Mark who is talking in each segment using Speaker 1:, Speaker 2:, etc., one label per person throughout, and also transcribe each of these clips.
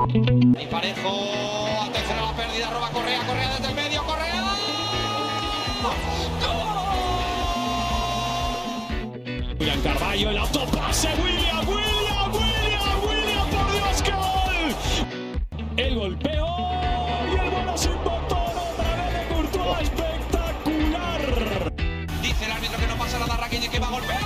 Speaker 1: Y Parejo, atención a la pérdida, roba Correa, Correa desde el medio, Correa. ¡Gol! William Carvalho, el autopase, William, por Dios, qué gol. El golpeo y el vuelo sin motor, otra vez de Courtois, espectacular. Dice el árbitro que no pasa nada, Rakitic que va a golpear.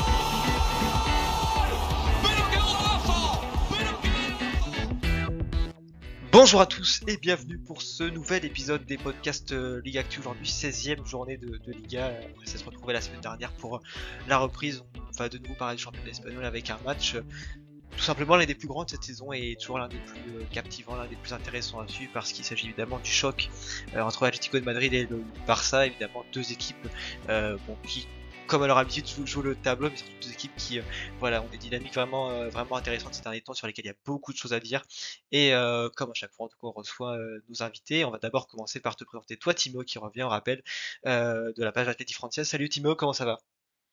Speaker 2: Bonjour à tous et bienvenue pour ce nouvel épisode des podcasts Ligue Actu. Aujourd'hui, 16e journée de Liga. On s'est retrouvé la semaine dernière pour la reprise. On va de nouveau parler du championnat espagnol avec un match tout simplement l'un des plus grands de cette saison et toujours l'un des plus captivants, l'un des plus intéressants à suivre parce qu'il s'agit évidemment du choc entre l'Atlético de Madrid et le Barça. Évidemment, deux équipes qui, comme à leur habitude, jouent le tableau, mais surtout deux équipes qui ont des dynamiques vraiment intéressantes ces derniers temps sur lesquelles il y a beaucoup de choses à dire. Et comme à chaque fois, en tout cas, on reçoit nos invités. On va d'abord commencer par te présenter toi, Timo, qui revient, on rappelle, de la page Atleti Francia. Salut Timo, comment ça va?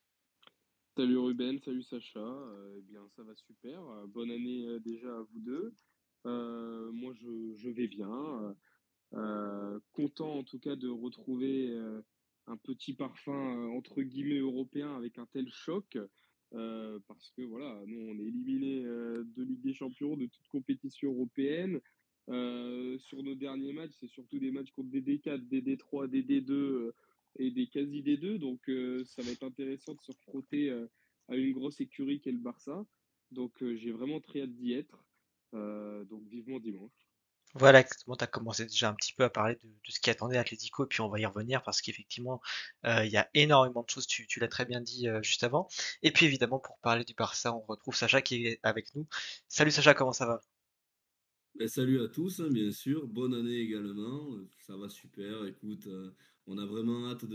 Speaker 3: Salut Ruben, salut Sacha, eh bien ça va super, bonne année déjà à vous deux. Moi je vais bien, content en tout cas de retrouver un petit parfum entre guillemets européen avec un tel choc, parce que voilà, nous on est éliminé de Ligue des Champions, de toute compétition européenne. Sur nos derniers matchs, c'est surtout des matchs contre des D4, des D3, des D2 et des quasi D2, donc ça va être intéressant de se frotter à une grosse écurie qu'est le Barça. Donc j'ai vraiment très hâte d'y être. Donc vivement dimanche.
Speaker 2: Voilà, exactement, tu as commencé déjà un petit peu à parler de ce qui attendait Atlético, et puis on va y revenir parce qu'effectivement, il y a énormément de choses, tu l'as très bien dit juste avant. Et puis évidemment, pour parler du Barça, on retrouve Sacha qui est avec nous. Salut Sacha, comment ça va?
Speaker 4: Ben, salut à tous, hein, bien sûr. Bonne année également. Ça va super. Écoute, on a vraiment hâte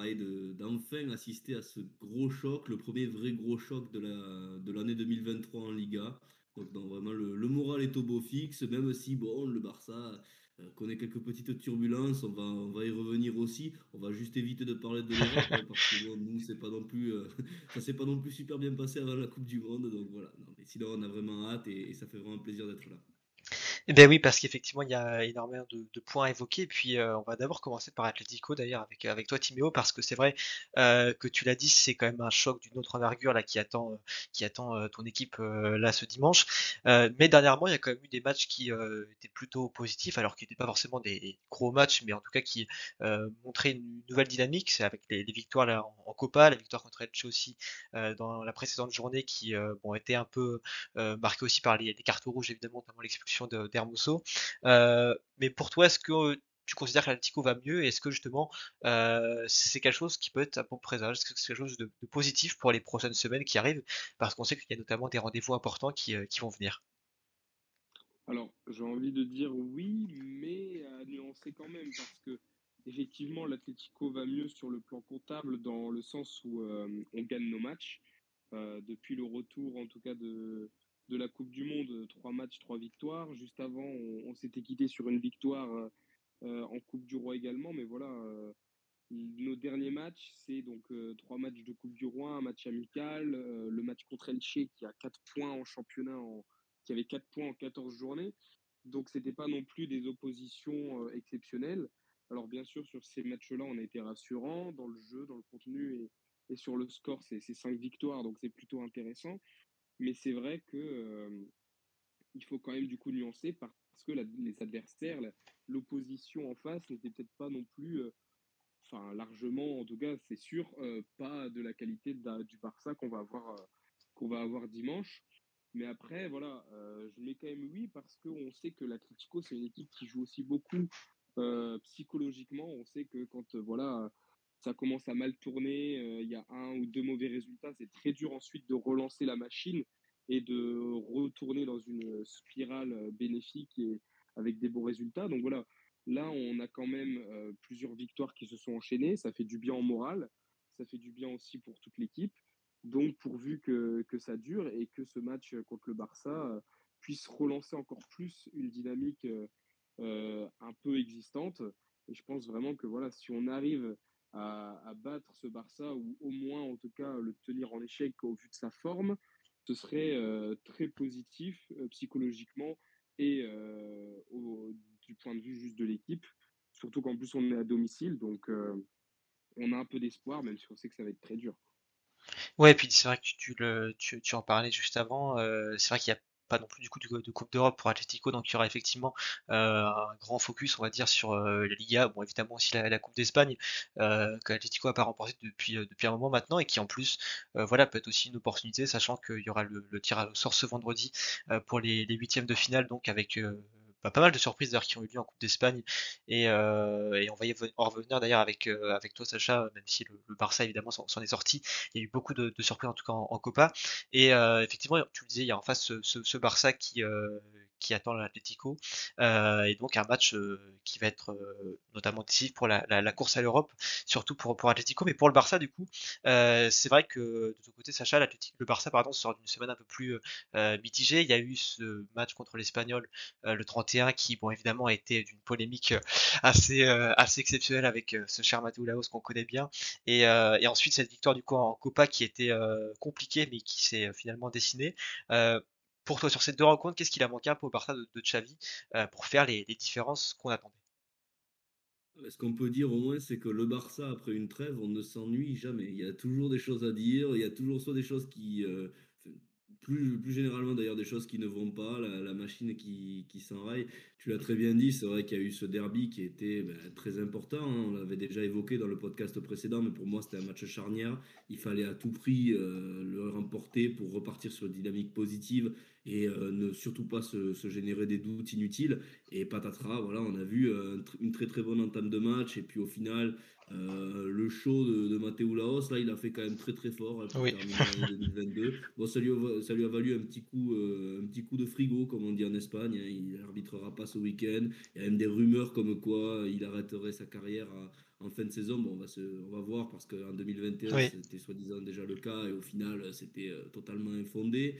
Speaker 4: d'enfin assister à ce gros choc, le premier vrai gros choc de l'année 2023 en Liga. Donc, vraiment, le moral est au beau fixe, même si, bon, le Barça connaît quelques petites turbulences. On va y revenir aussi. On va juste éviter de parler de l'Europe, hein, parce que, bon, nous, c'est pas non plus, ça s'est pas non plus super bien passé avant la Coupe du Monde. Donc, voilà. Non, mais sinon, on a vraiment hâte et ça fait vraiment plaisir d'être là.
Speaker 2: Eh ben oui, parce qu'effectivement, il y a énormément de points à évoquer. Et puis, on va d'abord commencer par Atlético, d'ailleurs, avec toi, Timéo, parce que c'est vrai que tu l'as dit, c'est quand même un choc d'une autre envergure là qui attend ton équipe là ce dimanche. Mais dernièrement, il y a quand même eu des matchs qui étaient plutôt positifs, alors qu'ils n'étaient pas forcément des gros matchs, mais en tout cas qui montraient une nouvelle dynamique. C'est avec les victoires là en Copa, la victoire contre Elche aussi dans la précédente journée, qui étaient un peu marqué aussi par les cartes rouges, évidemment, notamment l'expulsion d'Hermoso. Mais pour toi, est-ce que tu considères que l'Atlético va mieux? Et est-ce que justement c'est quelque chose qui peut être un bon présage? Est-ce que c'est quelque chose de positif pour les prochaines semaines qui arrivent? Parce qu'on sait qu'il y a notamment des rendez-vous importants qui vont venir.
Speaker 3: Alors, j'ai envie de dire oui, mais à nuancer quand même, parce que effectivement, l'Atlético va mieux sur le plan comptable, dans le sens où on gagne nos matchs. Depuis le retour, en tout cas, de la Coupe du Monde, 3 matchs, 3 victoires. Juste avant, on s'était quitté sur une victoire en Coupe du Roi également, mais voilà, nos derniers matchs, c'est donc 3 matchs de Coupe du Roi, un match amical, le match contre Elche qui a 4 points en championnat, qui avait 4 points en 14 journées. Donc c'était pas non plus des oppositions exceptionnelles. Alors bien sûr, sur ces matchs-là, on a été rassurant dans le jeu, dans le contenu et sur le score, c'est 5 victoires, donc c'est plutôt intéressant. Mais c'est vrai que il faut quand même du coup nuancer, parce que les adversaires, l'opposition en face n'était peut-être pas non plus enfin largement, en tout cas, c'est sûr, pas de la qualité du Barça qu'on va avoir dimanche. Mais après, voilà, je mets quand même oui, parce qu'on sait que l'Atlético, c'est une équipe qui joue aussi beaucoup psychologiquement. On sait que quand voilà, ça commence à mal tourner, il y a un ou deux mauvais résultats, c'est très dur ensuite de relancer la machine et de retourner dans une spirale bénéfique et avec des bons résultats. Donc voilà, là, on a quand même plusieurs victoires qui se sont enchaînées. Ça fait du bien en morale. Ça fait du bien aussi pour toute l'équipe. Donc, pourvu que ça dure et que ce match contre le Barça puisse relancer encore plus une dynamique un peu existante. Et je pense vraiment que voilà, si on arrive à battre ce Barça, ou au moins en tout cas le tenir en échec au vu de sa forme, ce serait très positif psychologiquement et du point de vue juste de l'équipe. Surtout qu'en plus, on est à domicile, donc on a un peu d'espoir, même si on sait que ça va être très dur.
Speaker 2: Ouais, et puis c'est vrai que tu en parlais juste avant. C'est vrai qu'il n'y a pas non plus du coup de Coupe d'Europe pour Atlético, donc il y aura effectivement un grand focus, on va dire, sur la Liga. Bon, évidemment aussi la Coupe d'Espagne que l'Atlético a pas remporté depuis un moment maintenant et qui en plus, voilà, peut être aussi une opportunité, sachant qu'il y aura le tirage au sort ce vendredi pour les huitièmes de finale, donc avec pas mal de surprises d'ailleurs qui ont eu lieu en Coupe d'Espagne et on va en revenir d'ailleurs avec toi Sacha, même si le Barça évidemment s'en est sorti. Il y a eu beaucoup de surprises en tout cas en Copa. Et effectivement, tu le disais, il y a en face ce Barça qui attend l'Atlético. Et donc un match qui va être notamment décisif pour la course à l'Europe, surtout pour Atlético, mais pour le Barça du coup, c'est vrai que de ton côté, Sacha, le Barça pardon, sort d'une semaine un peu plus mitigée. Il y a eu ce match contre l'Espagnol le 31 qui, bon, évidemment, a été d'une polémique assez exceptionnelle avec ce cher Mateu Laos qu'on connaît bien. Et ensuite, cette victoire du coup en Copa qui était compliquée mais qui s'est finalement dessinée. Pour toi, sur ces deux rencontres, qu'est-ce qu'il a manqué un peu au Barça de Xavi pour faire les différences qu'on attendait?
Speaker 4: Ce qu'on peut dire au moins, c'est que le Barça, après une trêve, on ne s'ennuie jamais. Il y a toujours des choses à dire, il y a toujours soit des choses qui, plus généralement d'ailleurs, des choses qui ne vont pas, la machine qui s'enraye. Tu l'as très bien dit, c'est vrai qu'il y a eu ce derby qui était très important, hein. On l'avait déjà évoqué dans le podcast précédent, mais pour moi, c'était un match charnière. Il fallait à tout prix le remporter pour repartir sur une dynamique positive et ne surtout pas se générer des doutes inutiles. Et patatras, voilà, on a vu une très très bonne entame de match. Et puis au final, le show de Mateu Laos, là, il a fait quand même très très fort pour
Speaker 2: Oui.
Speaker 4: terminer l'année 2022. Bon, ça lui a valu un petit coup de frigo, comme on dit en Espagne, hein. Il n'arbitrera pas ce week-end. Il y a même des rumeurs comme quoi il arrêterait sa carrière en fin de saison. Bon, on va voir parce qu'en 2021,
Speaker 2: Oui.
Speaker 4: c'était soi-disant déjà le cas et au final, c'était totalement infondé.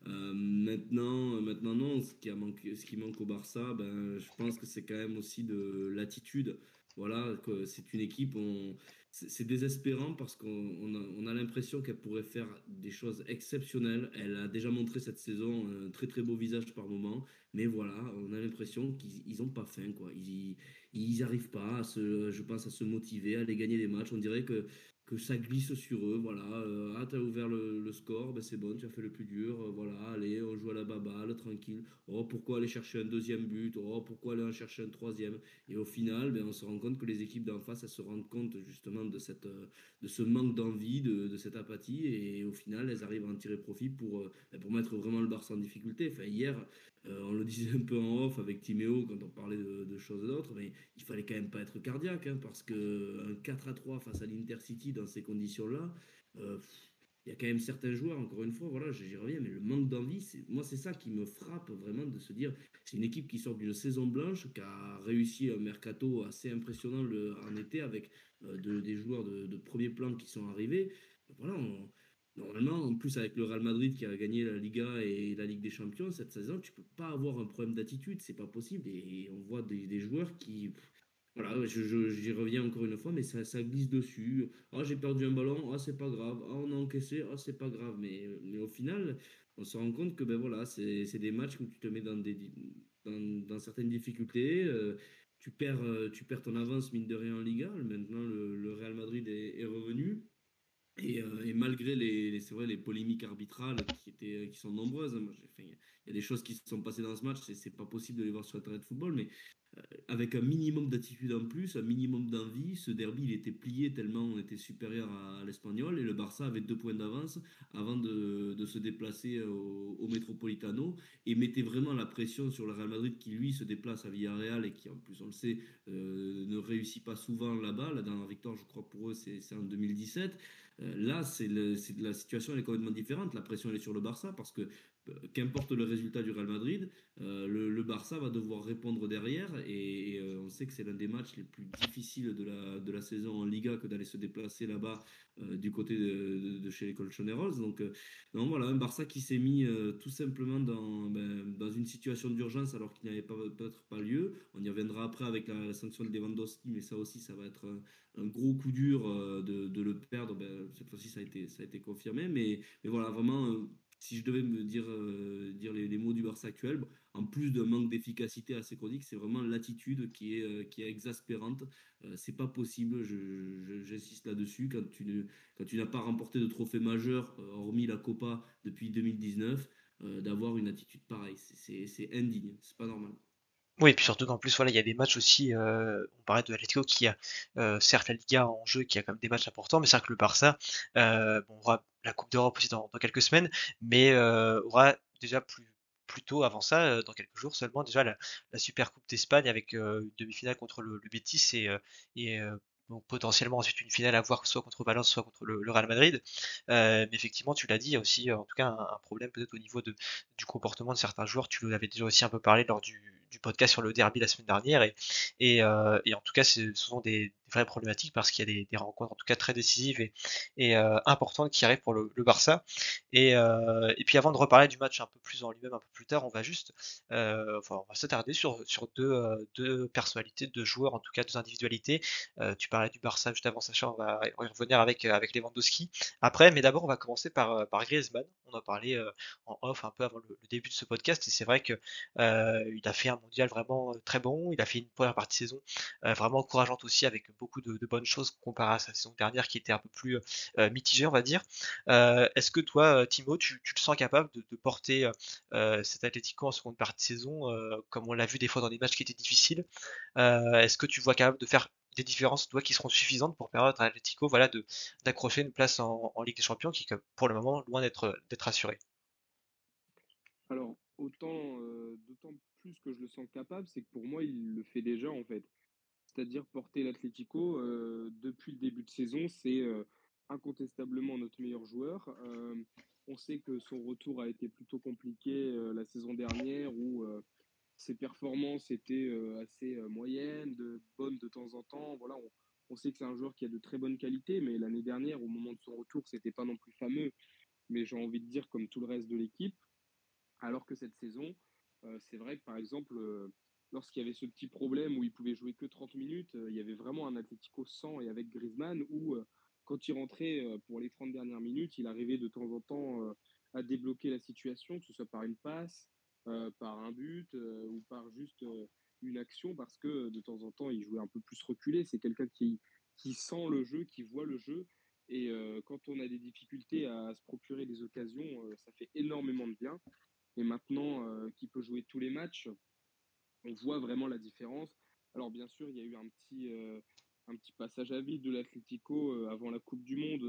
Speaker 4: Maintenant non, ce qui manque au Barça, ben, je pense que c'est quand même aussi de l'attitude. Voilà, que c'est une équipe, c'est désespérant parce on a l'impression qu'elle pourrait faire des choses exceptionnelles. Elle a déjà montré cette saison un très très beau visage par moment, mais voilà, on a l'impression qu'ils ont pas faim, quoi. Ils arrivent pas je pense, à se motiver, à aller gagner des matchs. On dirait que ça glisse sur eux. Voilà, t'as ouvert le score, ben c'est bon, tu as fait le plus dur. Voilà, allez, on joue à la baballe, tranquille. Oh, pourquoi aller chercher un deuxième but? Oh, pourquoi aller en chercher un troisième? Et au final, ben, on se rend compte que les équipes d'en face, elles se rendent compte justement de ce manque d'envie, de cette apathie. Et au final, elles arrivent à en tirer profit pour mettre vraiment le Barça en difficulté. Enfin, hier, on le disait un peu en off avec Timéo quand on parlait de choses d'autres, mais il fallait quand même pas être cardiaque, hein, parce que un 4-3 face à l'Intercity dans ces conditions-là, euh, il y a quand même certains joueurs, encore une fois, voilà, j'y reviens, mais le manque d'envie, moi c'est ça qui me frappe vraiment de se dire, c'est une équipe qui sort d'une saison blanche, qui a réussi un mercato assez impressionnant en été avec des joueurs de premier plan qui sont arrivés. Voilà, normalement, en plus avec le Real Madrid qui a gagné la Liga et la Ligue des Champions cette saison, tu peux pas avoir un problème d'attitude, c'est pas possible. Et on voit des joueurs qui, voilà, j'y reviens encore une fois, mais ça glisse dessus. Ah, j'ai perdu un ballon, ah, c'est pas grave. Ah, on a encaissé, ah, c'est pas grave. Mais au final, on se rend compte que ben voilà, c'est des matchs où tu te mets dans certaines difficultés. Tu perds ton avance, mine de rien, en Liga. Maintenant, le Real Madrid est revenu. Et malgré c'est vrai, les polémiques arbitrales qui sont nombreuses, hein, il y a des choses qui se sont passées dans ce match, c'est pas possible de les voir sur Internet Football, mais avec un minimum d'attitude en plus, un minimum d'envie, ce derby il était plié tellement on était supérieur à l'Espagnol et le Barça avait 2 points d'avance avant de se déplacer au Metropolitano et mettait vraiment la pression sur le Real Madrid qui lui se déplace à Villarreal et qui en plus on le sait ne réussit pas souvent là-bas. La dernière victoire je crois pour eux c'est en 2017. Là, la situation elle est complètement différente. La pression elle est sur le Barça parce que qu'importe le résultat du Real Madrid, le Barça va devoir répondre derrière et on sait que c'est l'un des matchs les plus difficiles de la saison en Liga que d'aller se déplacer là-bas du côté de chez les Colchoneros. Donc voilà, un Barça qui s'est mis tout simplement dans une situation d'urgence alors qu'il n'avait peut-être pas lieu. On y reviendra après avec la sanction de Lewandowski, mais ça aussi ça va être un gros coup dur de le perdre. Cette fois-ci ça a été confirmé, mais voilà vraiment si je devais me dire les maux du Barça actuel. En plus d'un manque d'efficacité assez chronique, c'est vraiment l'attitude qui est exaspérante. C'est pas possible, j'insiste là-dessus, quand tu n'as pas remporté de trophée majeur, hormis la Copa depuis 2019, d'avoir une attitude pareille. C'est indigne, c'est pas normal.
Speaker 2: Oui, et puis surtout qu'en plus, voilà, il y a des matchs aussi, on parlait de Atlético qui a, certes la Liga en jeu, qui a quand même des matchs importants, mais c'est vrai que le Barça, bon, aura la Coupe d'Europe aussi dans quelques semaines, mais aura déjà plus tôt avant ça, dans quelques jours seulement, déjà la Super Coupe d'Espagne avec une demi-finale contre le Betis et donc potentiellement ensuite une finale à voir soit contre Valence, soit contre le Real Madrid. Mais effectivement, tu l'as dit, il y a aussi en tout cas un problème peut-être au niveau du comportement de certains joueurs. Tu l'avais déjà aussi un peu parlé lors du podcast sur le derby la semaine dernière. Et en tout cas, ce sont des vraies problématiques parce qu'il y a des rencontres en tout cas très décisives et importantes qui arrivent pour le Barça. Et puis avant de reparler du match un peu plus en lui-même un peu plus tard, on va juste, enfin, on va s'attarder sur deux personnalités, deux joueurs, en tout cas deux individualités. Tu parlais du Barça juste avant, Sacha, on va y revenir avec Lewandowski après, mais d'abord on va commencer par Griezmann. On en parlait en off un peu avant le début de ce podcast, et c'est vrai que il a fait un mondial vraiment très bon. Il a fait une première partie de saison vraiment encourageante aussi, avec beaucoup de bonnes choses comparé à sa saison dernière qui était un peu plus mitigée, on va dire. Est-ce que toi, Timo, tu te sens capable de porter cet Atlético en seconde partie de saison, comme on l'a vu des fois dans des matchs qui étaient difficiles? Est-ce que tu vois capable de faire des différences, toi, qui seront suffisantes pour permettre à Atlético, voilà, d'accrocher une place en Ligue des Champions, qui est pour le moment loin d'être assurée?
Speaker 3: Alors, d'autant plus que je le sens capable, c'est que pour moi, il le fait déjà en fait. C'est-à-dire porter l'Atlético depuis le début de saison, c'est incontestablement notre meilleur joueur. On sait que son retour a été plutôt compliqué la saison dernière où ses performances étaient assez moyennes, bonnes de temps en temps. Voilà, on sait que c'est un joueur qui a de très bonnes qualités, mais l'année dernière, au moment de son retour, c'était pas non plus fameux. Mais j'ai envie de dire comme tout le reste de l'équipe. Alors que cette saison, c'est vrai que par exemple, lorsqu'il y avait ce petit problème où il pouvait jouer que 30 minutes, il y avait vraiment un Atlético sans et avec Griezmann où quand il rentrait pour les 30 dernières minutes, il arrivait de temps en temps à débloquer la situation, que ce soit par une passe, par un but ou par juste une action, parce que de temps en temps, il jouait un peu plus reculé. C'est quelqu'un qui sent le jeu, qui voit le jeu. Et quand on a des difficultés à se procurer des occasions, ça fait énormément de bien. Et maintenant qu'il peut jouer tous les matchs, on voit vraiment la différence. Alors bien sûr, il y a eu un petit passage à vide de l'Atlético avant la Coupe du Monde.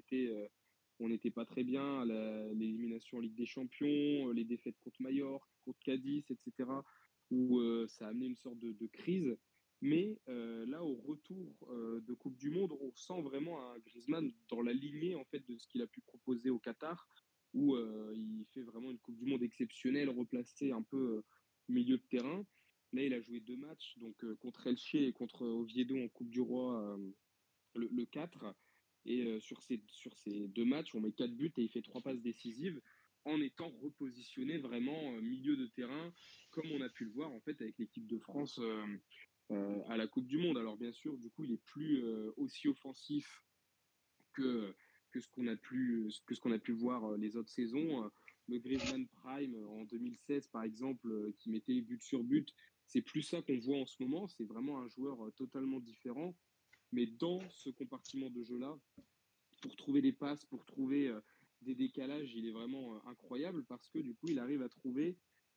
Speaker 3: On n'était pas très bien à l'élimination en Ligue des Champions, les défaites contre Mallorca, contre Cadiz, etc., où ça a amené une sorte de crise. Mais là, au retour de Coupe du Monde, on sent vraiment un Griezmann dans la lignée en fait de ce qu'il a pu proposer au Qatar, où il fait vraiment une Coupe du Monde exceptionnelle, replacée un peu milieu de terrain. Là, il a joué deux matchs, donc contre Elche et contre Oviedo en Coupe du Roi le 4. Et sur ces deux matchs, on met 4 buts et il fait 3 passes décisives en étant repositionné vraiment milieu de terrain, comme on a pu le voir en fait avec l'équipe de France à la Coupe du Monde. Alors bien sûr, du coup, il est plus aussi offensif que, que ce qu'on a pu voir les autres saisons. Le Griezmann Prime en 2016, par exemple, qui mettait but sur but, c'est plus ça qu'on voit en ce moment. C'est vraiment un joueur totalement différent. Mais dans ce compartiment de jeu-là, pour trouver des passes, pour trouver des décalages, il est vraiment incroyable parce que du coup, il arrive à trouver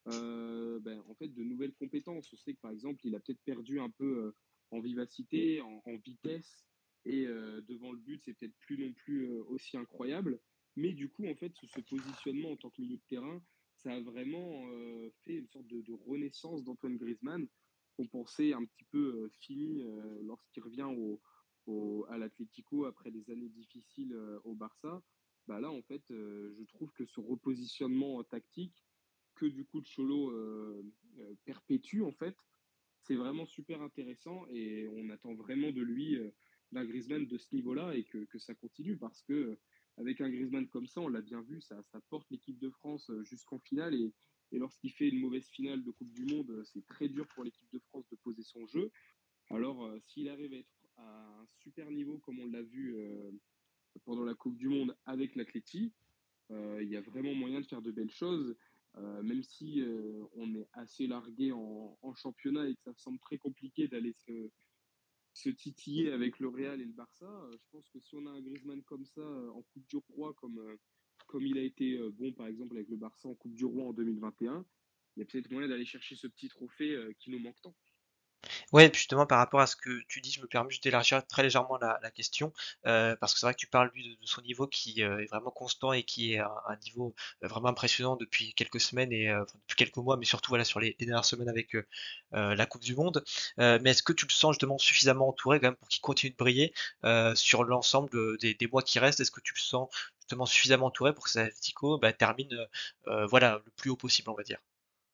Speaker 3: en fait de nouvelles compétences. On sait que par exemple, il a peut-être perdu un peu en vivacité, en vitesse, et devant le but, c'est peut-être plus non plus aussi incroyable. Mais du coup, en fait, ce positionnement en tant que milieu de terrain, ça a vraiment fait une sorte de renaissance d'Antoine Griezmann qu'on pensait un petit peu fini lorsqu'il revient à l'Atlético après des années difficiles au Barça. Bah là, en fait, je trouve que ce repositionnement tactique que du coup le Cholo perpétue, en fait, c'est vraiment super intéressant et on attend vraiment de lui d'un Griezmann de ce niveau-là et que ça continue parce que avec un Griezmann comme ça, on l'a bien vu, ça porte l'équipe de France jusqu'en finale et lorsqu'il fait une mauvaise finale de Coupe du Monde, c'est très dur pour l'équipe de France de poser son jeu. Alors, s'il arrive à être à un super niveau comme on l'a vu pendant la Coupe du Monde avec l'Atleti, il y a vraiment moyen de faire de belles choses. Même si on est assez largué en championnat et que ça semble très compliqué d'aller se titiller avec le Real et le Barça, je pense que si on a un Griezmann comme ça en Coupe du Roi, comme il a été bon par exemple avec le Barça en Coupe du Roi en 2021, il y a peut-être moyen d'aller chercher ce petit trophée qui nous manque tant.
Speaker 2: Ouais, et puis justement par rapport à ce que tu dis, je me permets juste d'élargir très légèrement la question, parce que c'est vrai que tu parles lui de son niveau qui est vraiment constant et qui est à un niveau vraiment impressionnant depuis quelques semaines et enfin, depuis quelques mois, mais surtout voilà sur les dernières semaines avec la Coupe du Monde. Mais est-ce que tu le sens justement suffisamment entouré quand même pour qu'il continue de briller sur l'ensemble des mois qui restent? Est-ce que tu le sens justement suffisamment entouré pour que cet Atlético termine voilà le plus haut possible, on va dire?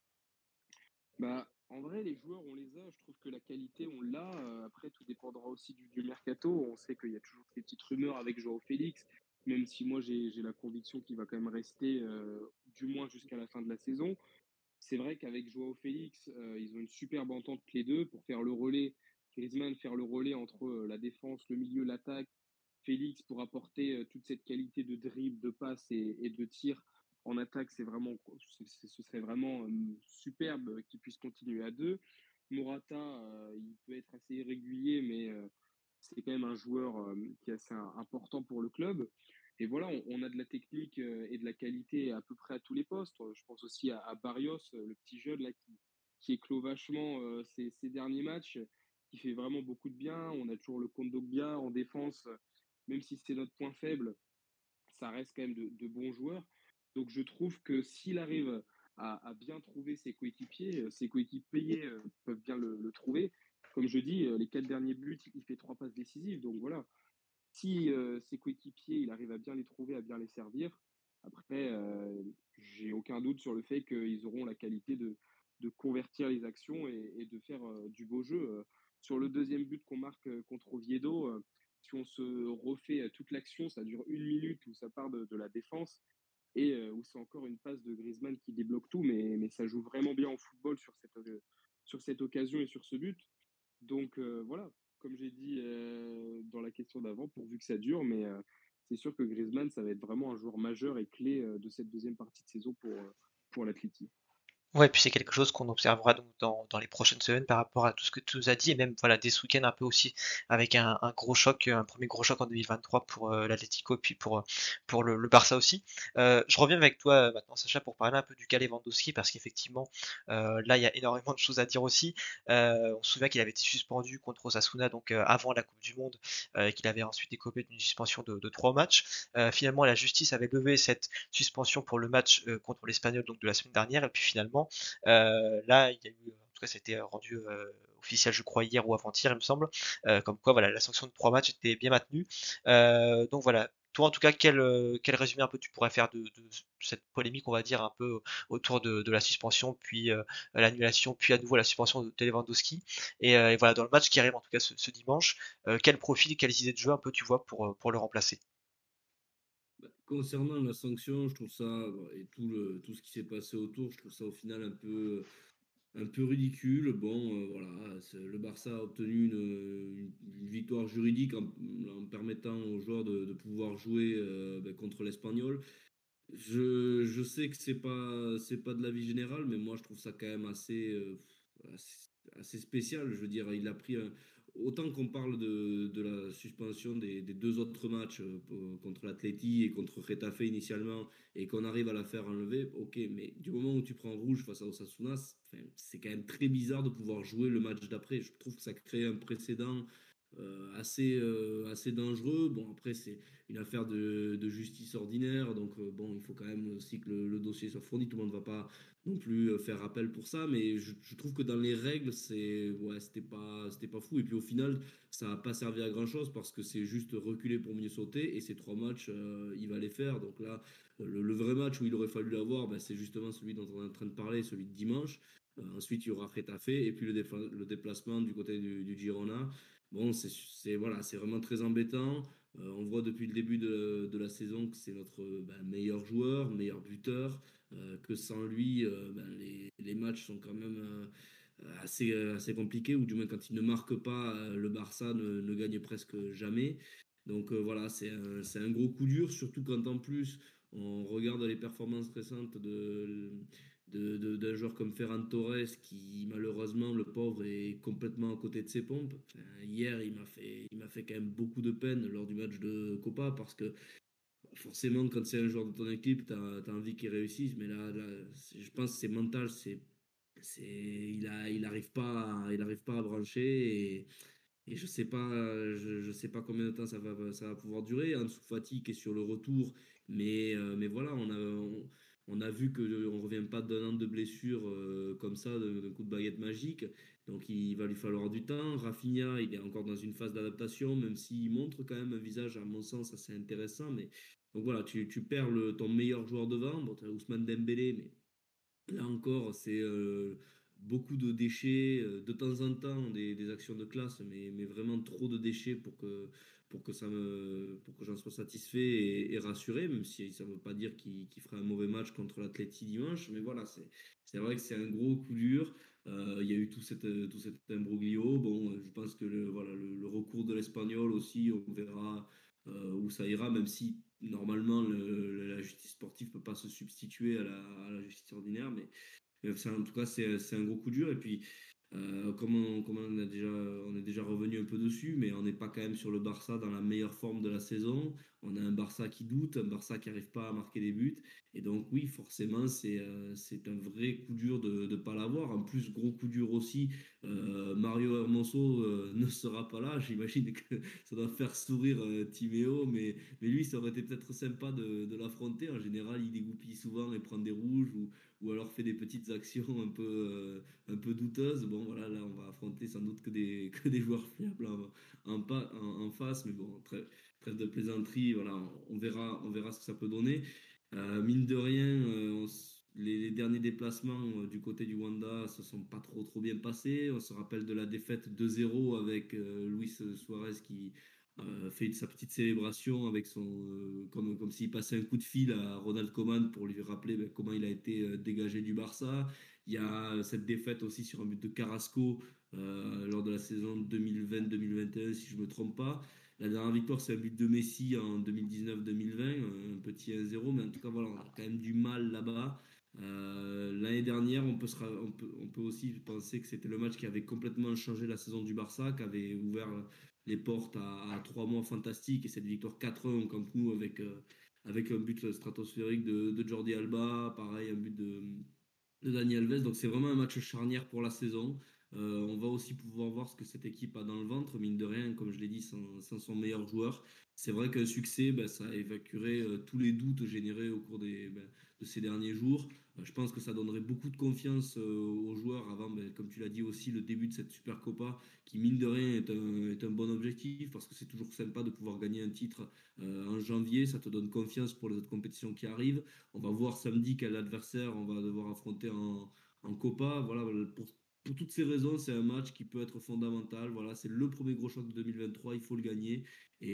Speaker 3: Bah, en vrai, les joueurs, on les a. Je trouve que la qualité, on l'a. Après, tout dépendra aussi du mercato. On sait qu'il y a toujours des petites rumeurs avec Joao Félix, même si moi, j'ai la conviction qu'il va quand même rester, du moins jusqu'à la fin de la saison. C'est vrai qu'avec Joao Félix, ils ont une superbe entente les deux pour faire le relais. Griezmann faire le relais entre la défense, le milieu, l'attaque. Félix pour apporter toute cette qualité de dribble, de passe et de tir en attaque, ce serait vraiment superbe qu'il puisse continuer à deux. Morata, il peut être assez irrégulier, mais c'est quand même un joueur qui est assez important pour le club. Et voilà, on a de la technique et de la qualité à peu près à tous les postes. Je pense aussi à Barrios, le petit jeune là qui éclot vachement ces derniers matchs, qui fait vraiment beaucoup de bien. On a toujours le Kondogbia en défense, même si c'est notre point faible, ça reste quand même de bons joueurs. Donc je trouve que s'il arrive à bien trouver ses coéquipiers peuvent bien le trouver. Comme je dis, les 4 derniers buts, il fait 3 passes décisives. Donc voilà, si ses coéquipiers, il arrive à bien les trouver, à bien les servir, après, j'ai aucun doute sur le fait qu'ils auront la qualité de convertir les actions et de faire du beau jeu. Sur le deuxième but qu'on marque contre Oviedo, si on se refait toute l'action, ça dure 1 minute où ça part de la défense et où c'est encore une passe de Griezmann qui débloque tout, mais ça joue vraiment bien au football sur cette occasion et sur ce but. Donc voilà, comme j'ai dit dans la question d'avant, pourvu que ça dure, mais c'est sûr que Griezmann, ça va être vraiment un joueur majeur et clé de cette deuxième partie de saison pour l'Atleti.
Speaker 2: Ouais, puis c'est quelque chose qu'on observera donc dans les prochaines semaines par rapport à tout ce que tu nous as dit, et même voilà, dès ce week-end un peu aussi, avec un gros choc, un premier gros choc en 2023 pour l'Atlético, puis pour le Barça aussi. Je reviens avec toi maintenant, Sacha, pour parler un peu du cas Lewandowski, parce qu'effectivement, là, il y a énormément de choses à dire aussi. On se souvient qu'il avait été suspendu contre Osasuna, donc avant la Coupe du Monde, et qu'il avait ensuite écopé d'une suspension de 3 matchs. Finalement, la justice avait levé cette suspension pour le match contre l'Espagnol donc de la semaine dernière, et puis finalement là, il y a eu, en tout cas, c'était rendu officiel, je crois, hier ou avant-hier, il me semble, comme quoi, voilà, la sanction de 3 matchs était bien maintenue. Donc voilà. Toi, en tout cas, quel résumé un peu tu pourrais faire de cette polémique, on va dire, un peu autour de la suspension, puis l'annulation, puis à nouveau la suspension de Lewandowski. Et voilà, dans le match qui arrive, en tout cas, ce dimanche, quel profil, quelles idées de jeu un peu tu vois pour le remplacer?
Speaker 4: Bah, concernant la sanction, je trouve ça, et tout ce qui s'est passé autour, je trouve ça au final un peu ridicule. Bon, voilà, le Barça a obtenu une victoire juridique en permettant aux joueurs de pouvoir jouer contre l'Espagnol. Je sais que c'est pas de l'avis général, mais moi je trouve ça quand même assez, assez spécial. Je veux dire, il a pris autant qu'on parle de la suspension des deux autres matchs contre l'Atleti et contre Getafe initialement, et qu'on arrive à la faire enlever, ok, mais du moment où tu prends rouge face à Osasuna, c'est quand même très bizarre de pouvoir jouer le match d'après. Je trouve que ça crée un précédent assez dangereux. Bon, après, c'est une affaire de justice ordinaire, donc bon, il faut quand même aussi que le dossier soit fourni. Tout le monde ne va pas non plus faire appel pour ça, mais je trouve que dans les règles, c'était pas fou. Et puis au final, ça n'a pas servi à grand chose parce que c'est juste reculer pour mieux sauter. Et ces 3 matchs, il va les faire. Donc là, le vrai match où il aurait fallu l'avoir, ben, c'est justement celui dont on est en train de parler, celui de dimanche. Ensuite, il y aura Retafe et puis le déplacement du côté du Girona. Bon, voilà, c'est vraiment très embêtant. On voit depuis le début de la saison que c'est notre meilleur joueur, meilleur buteur, que sans lui, les matchs sont quand même assez compliqués, ou du moins quand il ne marque pas, le Barça ne gagne presque jamais. Donc voilà, c'est un gros coup dur, surtout quand en plus on regarde les performances récentes d'un joueur comme Ferran Torres qui malheureusement le pauvre est complètement à côté de ses pompes. Enfin, hier il m'a fait quand même beaucoup de peine lors du match de Copa parce que forcément quand c'est un joueur de ton équipe t'as envie qu'il réussisse, mais là je pense que c'est mental, il arrive pas à brancher et je sais pas combien de temps ça va pouvoir durer. Ansu Fati qui est sur le retour, mais voilà, on a vu qu'on ne revient pas d'un an de blessure comme ça, d'un coup de baguette magique. Donc il va lui falloir du temps. Rafinha, il est encore dans une phase d'adaptation, même s'il montre quand même un visage, à mon sens, assez intéressant. Mais donc voilà, tu perds ton meilleur joueur devant. Bon, tu as Ousmane Dembélé, mais là encore, c'est beaucoup de déchets, de temps en temps des actions de classe, mais vraiment trop de déchets pour que j'en sois satisfait et rassuré, même si ça ne veut pas dire qu'il fera un mauvais match contre l'Atleti dimanche. Mais voilà, c'est vrai que c'est un gros coup dur. Il y a eu tout cet imbroglio. Bon, je pense que voilà, le recours de l'Espagnol aussi, on verra où ça ira, même si normalement la justice sportive ne peut pas se substituer à la justice ordinaire. Mais en tout cas, c'est un gros coup dur. Et puis, comme on est déjà revenu un peu dessus, mais on n'est pas quand même sur le Barça dans la meilleure forme de la saison. On a un Barça qui doute, un Barça qui n'arrive pas à marquer des buts. Et donc, oui, forcément, c'est un vrai coup dur de ne pas l'avoir. En plus, gros coup dur aussi, Mario Hermoso ne sera pas là. J'imagine que ça doit faire sourire Timéo, mais lui, ça aurait été peut-être sympa de l'affronter. En général, il dégoupille souvent et prend des rouges ou alors fait des petites actions un peu douteuses. Bon, voilà, là, on va affronter sans doute que des joueurs fiables en face, mais bon, trêve de plaisanterie, voilà, on verra ce que ça peut donner. Mine de rien, les derniers déplacements du côté du Wanda se sont pas trop bien passés. On se rappelle de la défaite 2-0 avec Luis Suarez qui fait sa petite célébration avec comme s'il passait un coup de fil à Ronald Koeman pour lui rappeler comment il a été dégagé du Barça. Il y a cette défaite aussi sur un but de Carrasco lors de la saison 2020-2021, si je ne me trompe pas. La dernière victoire, c'est un but de Messi en 2019-2020, un petit 1-0, mais en tout cas, voilà, on a quand même du mal là-bas. L'année dernière, on peut aussi penser que c'était le match qui avait complètement changé la saison du Barça, qui avait ouvert les portes à 3 mois fantastiques, et cette victoire 4-1 au Camp Nou avec un but stratosphérique de Jordi Alba, pareil, un but de Dani Alves. Donc c'est vraiment un match charnière pour la saison. On va aussi pouvoir voir ce que cette équipe a dans le ventre, mine de rien, comme je l'ai dit, sans son meilleur joueur. C'est vrai qu'un succès, ça évacuerait tous les doutes générés au cours de ces derniers jours. Je pense que ça donnerait beaucoup de confiance aux joueurs avant, comme tu l'as dit aussi, le début de cette Super Copa, qui mine de rien est un bon objectif, parce que c'est toujours sympa de pouvoir gagner un titre en janvier. Ça te donne confiance pour les autres compétitions qui arrivent. On va voir samedi quel adversaire on va devoir affronter en Copa. Voilà, pour toutes ces raisons, c'est un match qui peut être fondamental. Voilà, c'est le premier gros choc de 2023, il faut le gagner.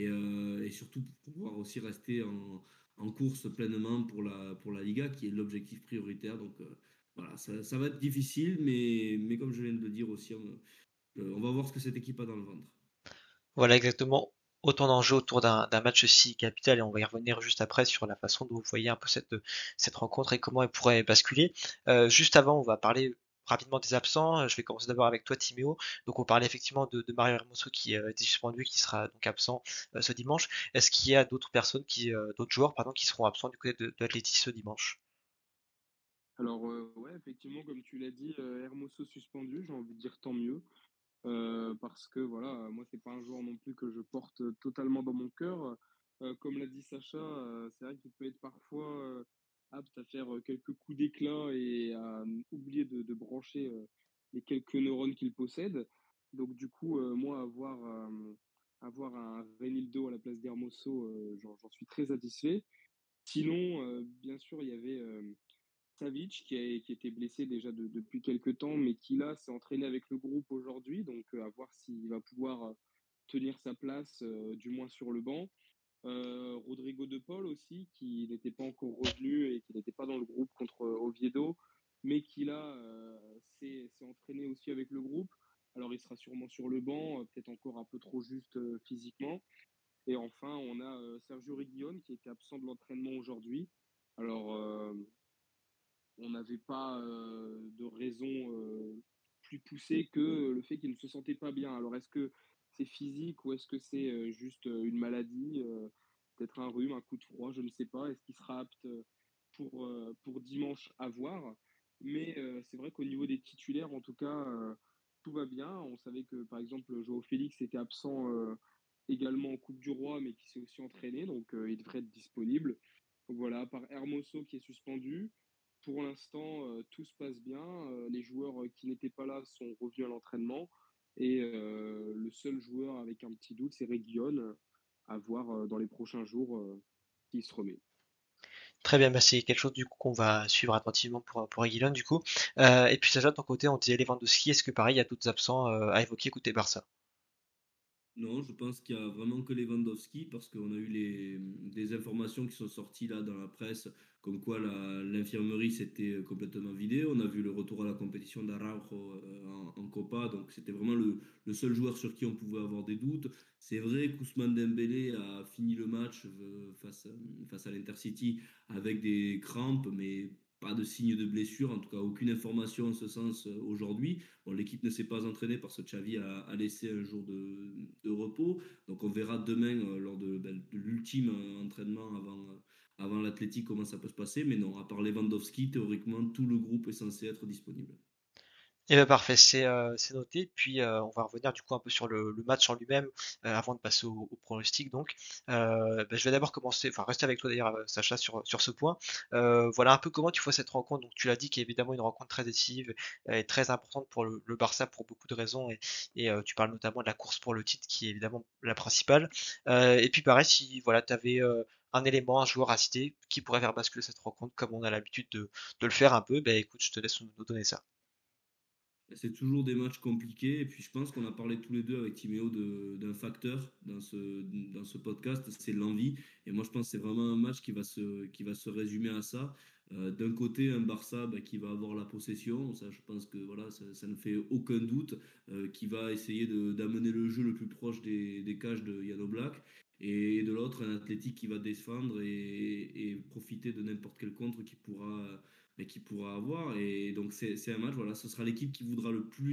Speaker 4: Et surtout pour pouvoir aussi rester en course pleinement pour la Liga, qui est l'objectif prioritaire. Donc voilà, ça va être difficile, mais comme je viens de le dire aussi, on va voir ce que cette équipe a dans le ventre.
Speaker 2: Voilà exactement autant d'enjeux autour d'un match si capital, et on va y revenir juste après sur la façon dont vous voyez un peu cette rencontre et comment elle pourrait basculer. Juste avant, on va parler rapidement des absents. Je vais commencer d'abord avec toi, Timéo. Donc on parlait effectivement de Mario Hermoso qui était suspendu, qui sera donc absent ce dimanche. Est-ce qu'il y a d'autres personnes d'autres joueurs pardon, qui seront absents du côté de l'Atleti ce dimanche?
Speaker 3: Alors, ouais, effectivement, comme tu l'as dit, Hermoso suspendu, j'ai envie de dire tant mieux. Parce que voilà, moi c'est pas un joueur non plus que je porte totalement dans mon cœur. Comme l'a dit Sacha, c'est vrai qu'il peut être parfois apte à faire quelques coups d'éclat et à oublier de brancher les quelques neurones qu'il possède. Donc du coup, moi avoir un Renildo à la place d'Hermoso, j'en suis très satisfait. Sinon, bien sûr, il y avait Savic qui était blessé déjà depuis quelques temps, mais qui là s'est entraîné avec le groupe aujourd'hui, donc à voir s'il va pouvoir tenir sa place, du moins sur le banc. Rodrigo de Paul aussi, qui n'était pas encore revenu et qui n'était pas dans le groupe contre Oviedo, mais qui là s'est entraîné aussi avec le groupe. Alors il sera sûrement sur le banc, peut-être encore un peu trop juste physiquement. Et enfin, on a Sergio Reguilón qui était absent de l'entraînement aujourd'hui. Alors, on n'avait pas de raison plus poussée que le fait qu'il ne se sentait pas bien. Alors, est-ce que c'est physique ou est-ce que c'est juste une maladie, peut-être un rhume, un coup de froid, je ne sais pas. Est-ce qu'il sera apte pour dimanche à voir? Mais c'est vrai qu'au niveau des titulaires, en tout cas, tout va bien. On savait que, par exemple, Joao Félix était absent également en Coupe du Roi, mais qui s'est aussi entraîné, donc il devrait être disponible. Donc voilà, à part Hermoso qui est suspendu, pour l'instant, tout se passe bien. Les joueurs qui n'étaient pas là sont revenus à l'entraînement. Et le seul joueur avec un petit doute, c'est Reguilón, à voir dans les prochains jours s'il se remet.
Speaker 2: Très bien, bah, c'est quelque chose du coup qu'on va suivre attentivement pour Reguilón du coup. Et puis Sacha, de ton côté, on disait Lewandowski, est-ce que pareil, il y a d'autres absents à évoquer côté Barça?
Speaker 4: Non, je pense qu'il y a vraiment que Lewandowski parce qu'on a eu des informations qui sont sorties là dans la presse comme quoi l'infirmerie s'était complètement vidée. On a vu le retour à la compétition d'Araujo en Copa, donc c'était vraiment le seul joueur sur qui on pouvait avoir des doutes. C'est vrai qu'Ousmane Dembélé a fini le match face à l'Intercity avec des crampes, mais pas de signe de blessure, en tout cas aucune information en ce sens aujourd'hui. Bon, l'équipe ne s'est pas entraînée parce que Xavi a laissé un jour de repos. Donc on verra demain lors de l'ultime entraînement avant l'Athletic comment ça peut se passer. Mais non, à part Lewandowski, théoriquement tout le groupe est censé être disponible.
Speaker 2: Eh ben parfait, c'est noté. Puis on va revenir du coup un peu sur le match en lui-même avant de passer au pronostic. Donc, ben, je vais d'abord commencer, enfin rester avec toi d'ailleurs, Sacha, sur ce point. Voilà un peu comment tu vois cette rencontre. Donc, tu l'as dit, qui est évidemment une rencontre très décisive et très importante pour le Barça pour beaucoup de raisons. Et tu parles notamment de la course pour le titre, qui est évidemment la principale. Et puis pareil, si voilà, tu avais un élément, un joueur à citer qui pourrait faire basculer cette rencontre, comme on a l'habitude de le faire un peu, ben écoute, je te laisse nous donner ça.
Speaker 4: C'est toujours des matchs compliqués. Et puis je pense qu'on a parlé tous les deux avec Timéo d'un facteur dans ce podcast, c'est l'envie. Et moi je pense que c'est vraiment un match qui va se résumer à ça. D'un côté, un Barça qui va avoir la possession. Ça, je pense que voilà, ça ne fait aucun doute. Qui va essayer d'amener le jeu le plus proche des cages de Yano Black. Et de l'autre, un Athletic qui va défendre et profiter de n'importe quel contre qui pourra avoir. Et donc c'est un match, voilà, ce sera l'équipe qui voudra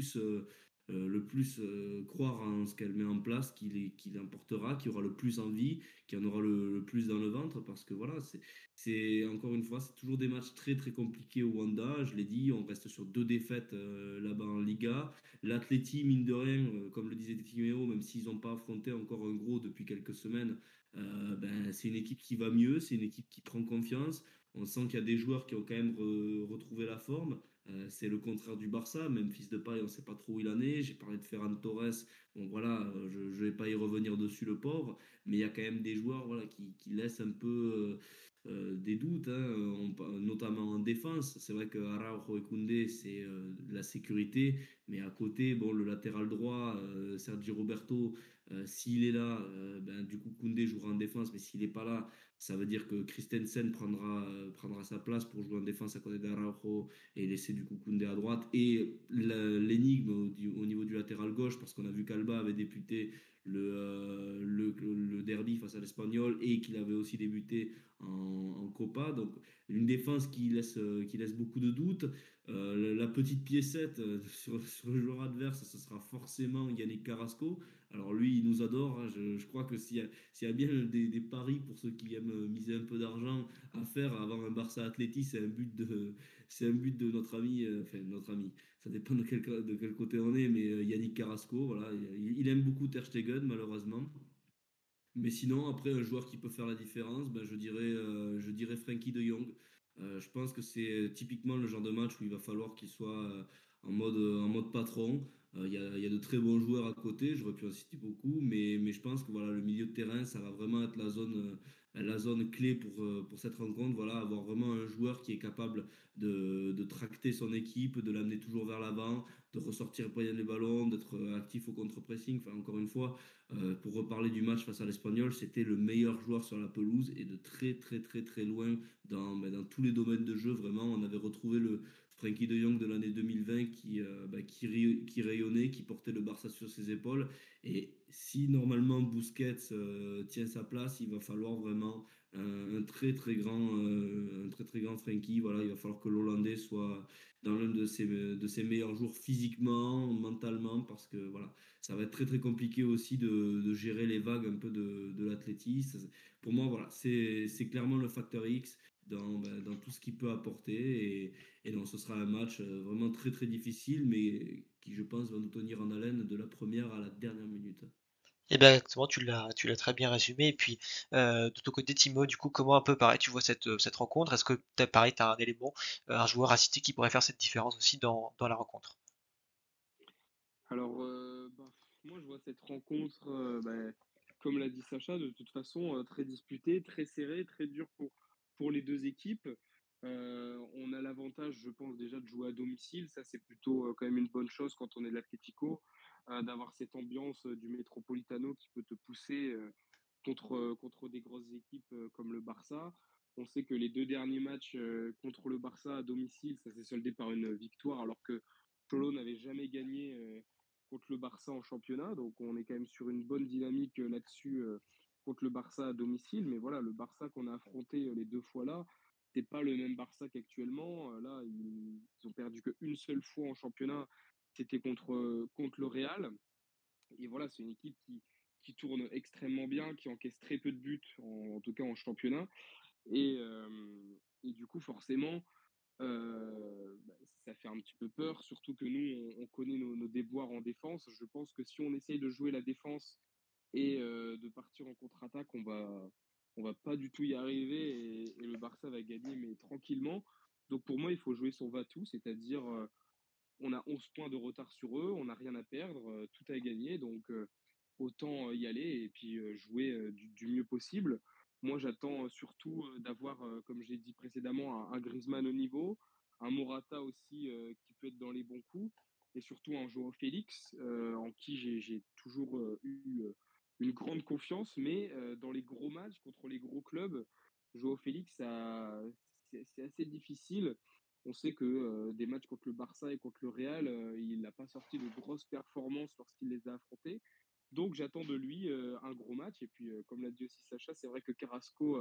Speaker 4: le plus croire en ce qu'elle met en place, qui l'emportera, qui aura le plus envie, qui en aura le plus dans le ventre, parce que voilà, c'est encore une fois, c'est toujours des matchs très très compliqués au Wanda. Je l'ai dit, on reste sur 2 défaites là-bas en Liga. L'Atleti, mine de rien, comme le disait Timéo, même s'ils n'ont pas affronté encore un gros depuis quelques semaines, c'est une équipe qui va mieux, c'est une équipe qui prend confiance. On sent qu'il y a des joueurs qui ont quand même retrouvé la forme. C'est le contraire du Barça. Même Fils de Paille, on ne sait pas trop où il en est. J'ai parlé de Ferran Torres. Bon, voilà, je ne vais pas y revenir dessus, le pauvre. Mais il y a quand même des joueurs voilà, qui laissent un peu des doutes, hein, notamment en défense. C'est vrai que Araujo et Koundé, c'est la sécurité. Mais à côté, bon, le latéral droit, Sergi Roberto, s'il est là, du coup, Koundé jouera en défense. Mais s'il n'est pas là, ça veut dire que Christensen prendra sa place pour jouer en défense à côté d'Araujo et laisser du coup Koundé à droite. Et l'énigme au niveau du latéral gauche, parce qu'on a vu qu'Alba avait débuté le derby face à l'Espagnol et qu'il avait aussi débuté en Copa. Donc une défense qui laisse beaucoup de doutes. La petite piécette sur le joueur adverse, ce sera forcément Yannick Carrasco. Alors lui, il nous adore. Hein. Je crois que s'il y a bien des paris pour ceux qui aiment miser un peu d'argent à faire avant un Barça Atleti, c'est un but de notre ami, enfin notre ami. Ça dépend de quel côté on est, mais Yannick Carrasco, voilà, il aime beaucoup Ter Stegen malheureusement. Mais sinon, après, un joueur qui peut faire la différence, je dirais Frenkie de Jong. Je pense que c'est typiquement le genre de match où il va falloir qu'il soit en mode patron. Il y a de très bons joueurs à côté, j'aurais pu en citer beaucoup, mais je pense que voilà, le milieu de terrain, ça va vraiment être la zone clé pour cette rencontre. Voilà, avoir vraiment un joueur qui est capable de tracter son équipe, de l'amener toujours vers l'avant, de ressortir poigner les ballons, d'être actif au contre-pressing. Enfin, encore une fois, pour reparler du match face à l'Espagnol, c'était le meilleur joueur sur la pelouse et de très très très très loin dans tous les domaines de jeu. Vraiment, on avait retrouvé le Frenkie de Jong de l'année 2020 qui rayonnait, qui portait le Barça sur ses épaules. Et si normalement Busquets tient sa place, il va falloir vraiment un très très grand Frenkie. Voilà, il va falloir que l'Hollandais soit dans l'un de ses meilleurs jours physiquement, mentalement, parce que voilà, ça va être très très compliqué aussi de gérer les vagues un peu de l'athlétisme. Pour moi, voilà, c'est clairement le facteur X dans tout ce qu'il peut apporter. Et donc, ce sera un match vraiment très très difficile, mais qui, je pense, va nous tenir en haleine de la première à la dernière minute.
Speaker 2: Et ben exactement, tu l'as très bien résumé. Et puis de ton côté, Timo, du coup, comment un peu pareil, tu vois cette rencontre? Est-ce que pareil, t'as un élément, un joueur à citer qui pourrait faire cette différence aussi dans la rencontre?
Speaker 3: Alors, moi, je vois cette rencontre, comme l'a dit Sacha, de toute façon, très disputée, très serrée, très dure pour les deux équipes. On a l'avantage, je pense, déjà de jouer à domicile. Ça, c'est plutôt quand même une bonne chose quand on est de l'Atlético, d'avoir cette ambiance du Metropolitano qui peut te pousser contre des grosses équipes comme le Barça. On sait que les deux derniers matchs contre le Barça à domicile, ça s'est soldé par une victoire, alors que Cholo n'avait jamais gagné contre le Barça en championnat. Donc on est quand même sur une bonne dynamique là-dessus contre le Barça à domicile. Mais voilà, le Barça qu'on a affronté les deux fois là, c'est pas le même Barça qu'actuellement. Là, ils ont perdu qu'une seule fois en championnat. C'était contre le Real. Et voilà, c'est une équipe qui tourne extrêmement bien, qui encaisse très peu de buts, en tout cas en championnat. Et du coup, forcément, ça fait un petit peu peur, surtout que nous, on connaît nos déboires en défense. Je pense que si on essaye de jouer la défense et de partir en contre-attaque, on va pas du tout y arriver et le Barça va gagner, mais tranquillement. Donc pour moi, il faut jouer son va-tout, c'est-à-dire on a 11 points de retard sur eux, on n'a rien à perdre, tout à gagner, donc autant y aller et puis jouer du mieux possible. Moi, j'attends surtout d'avoir, comme j'ai dit précédemment, un Griezmann au niveau, un Morata aussi qui peut être dans les bons coups, et surtout un Joao Félix en qui j'ai toujours eu une grande confiance, mais dans les gros matchs contre les gros clubs, Joao Félix, c'est assez difficile. On sait que des matchs contre le Barça et contre le Real, il n'a pas sorti de grosses performances lorsqu'il les a affrontés. Donc j'attends de lui un gros match. Et puis, comme l'a dit aussi Sacha, c'est vrai que Carrasco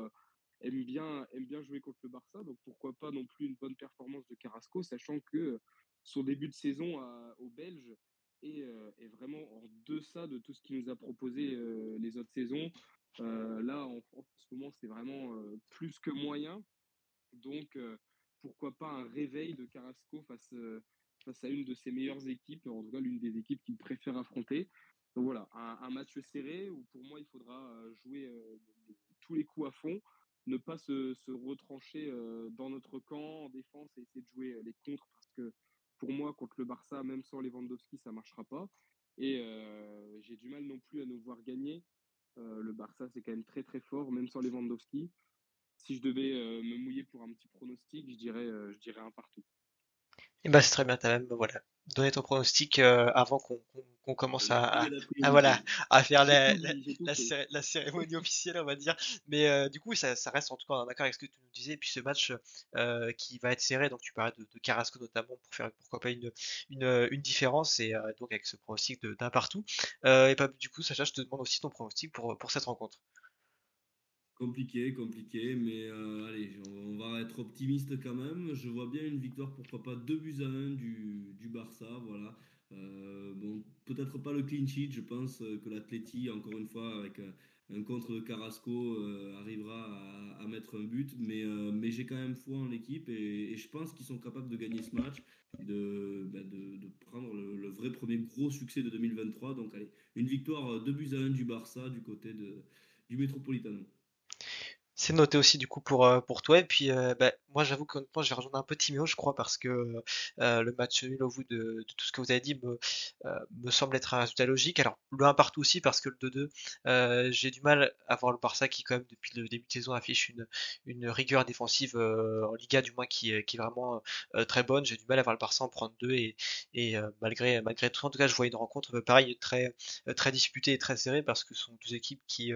Speaker 3: aime bien jouer contre le Barça. Donc pourquoi pas non plus une bonne performance de Carrasco, sachant que son début de saison au Belge est vraiment en deçà de tout ce qu'il nous a proposé les autres saisons. Là, en ce moment, c'est vraiment plus que moyen. Donc, pourquoi pas un réveil de Carrasco face à une de ses meilleures équipes, en tout cas l'une des équipes qu'il préfère affronter. Donc voilà, un match serré où pour moi il faudra jouer tous les coups à fond, ne pas se retrancher dans notre camp en défense et essayer de jouer les contres parce que pour moi, contre le Barça, même sans Lewandowski, ça ne marchera pas. Et j'ai du mal non plus à nous voir gagner. Le Barça, c'est quand même très très fort, même sans Lewandowski. Si je devais me mouiller pour un petit pronostic, je dirais un partout.
Speaker 2: Et bah c'est très bien, t'as même voilà donné ton pronostic avant qu'on commence
Speaker 4: J'ai pris la
Speaker 2: voilà
Speaker 4: priorité.
Speaker 2: à faire
Speaker 3: J'ai tout dit, j'ai tout fait.
Speaker 2: la cérémonie officielle on va dire. Mais du coup ça reste en tout cas d'accord avec ce que tu nous disais. Et puis ce match qui va être serré, donc tu parlais de Carrasco notamment pour faire pourquoi pas une différence et donc avec ce pronostic d'un partout. Et pas du coup Sacha, je te demande aussi ton pronostic pour cette rencontre.
Speaker 4: Compliqué, mais allez, on va être optimiste quand même. Je vois bien une victoire, pourquoi pas 2-1 du Barça, voilà. Bon, peut-être pas le clean sheet, je pense que l'Atleti, encore une fois, avec un contre de Carrasco, arrivera à mettre un but, mais j'ai quand même foi en l'équipe et je pense qu'ils sont capables de gagner ce match, de prendre le vrai premier gros succès de 2023. Donc, allez, une victoire 2-1 du Barça du côté du Metropolitano.
Speaker 2: C'est noté aussi du coup pour toi. Et puis bah, moi j'avoue que honnêtement, je vais rejoindre un peu Timéo, je crois, parce que le match nul au vu de tout ce que vous avez dit me semble être un résultat logique. Alors le 1 partout aussi parce que le 2-2, j'ai du mal à voir le Barça qui quand même depuis le début de saison affiche une rigueur défensive en Liga du moins qui est vraiment très bonne. J'ai du mal à voir le Barça en prendre deux et malgré tout, en tout cas je vois une rencontre pareil très disputée et très serrée parce que ce sont deux équipes qui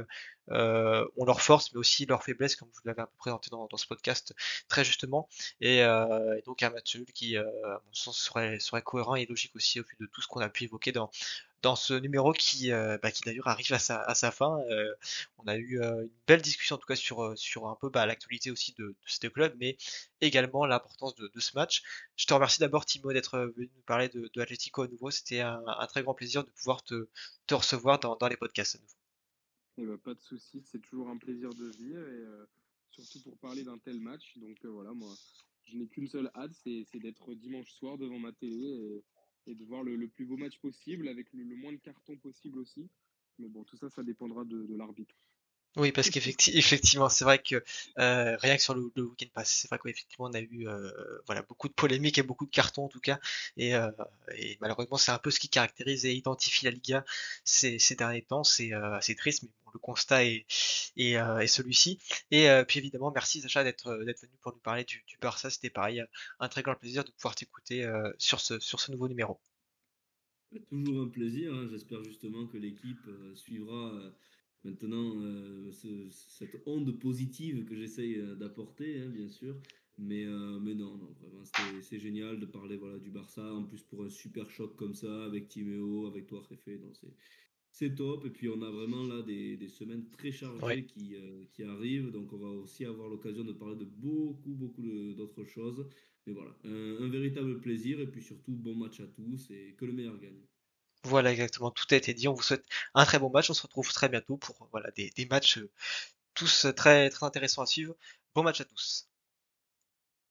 Speaker 2: ont leurs forces, mais aussi leurs faiblesses, comme vous l'avez un peu présenté dans ce podcast très justement. Et donc un match nul qui, à mon sens, serait cohérent et logique aussi au vu de tout ce qu'on a pu évoquer dans ce numéro qui d'ailleurs arrive à sa fin. On a eu une belle discussion en tout cas sur un peu l'actualité aussi de ces deux clubs, mais également l'importance de ce match. Je te remercie d'abord Timo d'être venu nous parler de Atlético à nouveau. C'était un très grand plaisir de pouvoir te recevoir dans les podcasts à nouveau.
Speaker 3: Eh ben, pas de souci, c'est toujours un plaisir de venir et surtout pour parler d'un tel match. Donc voilà, moi, je n'ai qu'une seule hâte, c'est d'être dimanche soir devant ma télé et de voir le plus beau match possible avec le moins de cartons possible aussi. Mais bon, tout ça, ça dépendra de l'arbitre.
Speaker 2: Oui, parce qu'effectivement, c'est vrai que rien que sur le week-end passé, c'est vrai qu'effectivement on a eu voilà beaucoup de polémiques et beaucoup de cartons en tout cas, et, euh, et malheureusement c'est un peu ce qui caractérise et identifie la Liga ces derniers temps. C'est assez triste, mais bon, le constat est celui-ci. Et puis évidemment, merci Sacha d'être venu pour nous parler du Barça. C'était pareil, un très grand plaisir de pouvoir t'écouter sur ce nouveau numéro.
Speaker 4: Toujours un plaisir, hein. J'espère justement que l'équipe suivra maintenant cette onde positive que j'essaye d'apporter, hein, bien sûr. Mais non, non, vraiment, c'est génial de parler voilà, du Barça, en plus pour un super choc comme ça, avec Timéo, avec toi, Réfé. Donc c'est top. Et puis on a vraiment là des semaines très
Speaker 2: Ouais.
Speaker 4: chargées qui arrivent. Donc on va aussi avoir l'occasion de parler de beaucoup d'autres choses. Mais voilà, un véritable plaisir. Et puis surtout, bon match à tous et que le meilleur gagne.
Speaker 2: Voilà, exactement, tout a été dit. On vous souhaite un très bon match. On se retrouve très bientôt pour voilà des matchs tous très très intéressants à suivre. Bon match à tous.